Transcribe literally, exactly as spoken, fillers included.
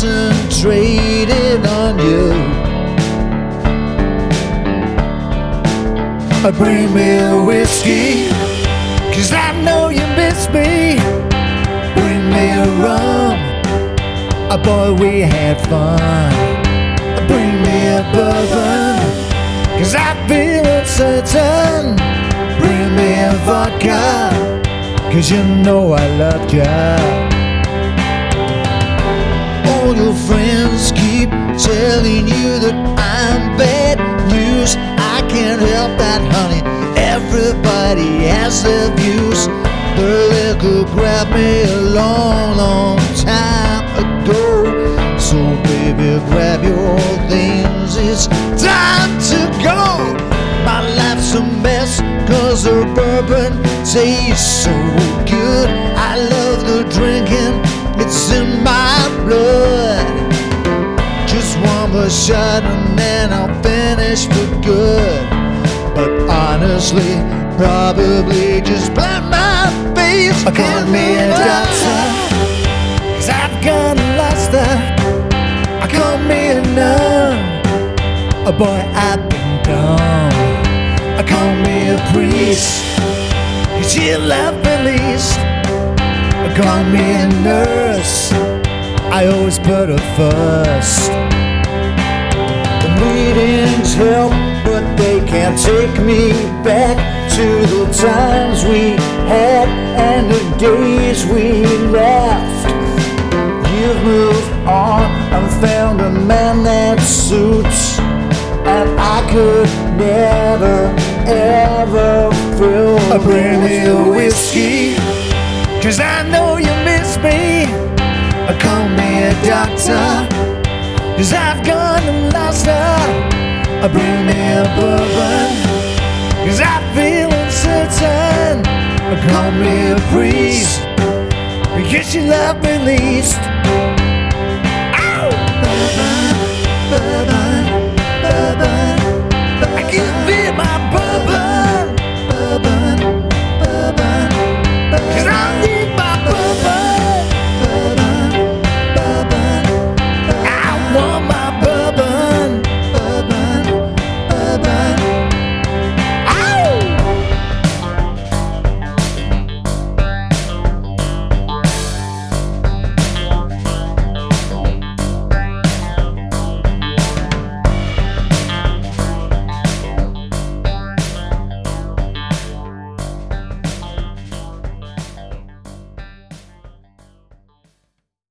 concentrated on you. Bring me a whiskey, 'cause I know you miss me. Bring me a rum, oh boy, we had fun. Bring me a bourbon, 'cause I feel uncertain. Bring me a vodka, 'cause you know I love ya. All your friends keep telling you that I'm bad news. I can't help that, honey. Everybody has their views. The liquor grabbed me a long, long time ago. So baby, grab your things, it's time to go. My life's a mess, 'cause the bourbon tastes so good. I love the drinking, it's in my blood. Just one more shot and then I'll finish for good. But honestly, probably just blind my face. Call me a doctor, 'cause I've got lost her. Call me a nun, oh boy, I've been dumb. Call me a priest, 'cause you love me least. Call me a nurse, I always put her first. The meetings help, but they can't take me back to the times we had and the days we laughed. You've moved on and found a man that suits, and I could never, ever feel. Bring me a whiskey, 'cause I know you miss me. Call me a doctor, 'cause I've gone and lost her. Bring me a bourbon, 'cause I feel uncertain. Call me a priest, because you love me least.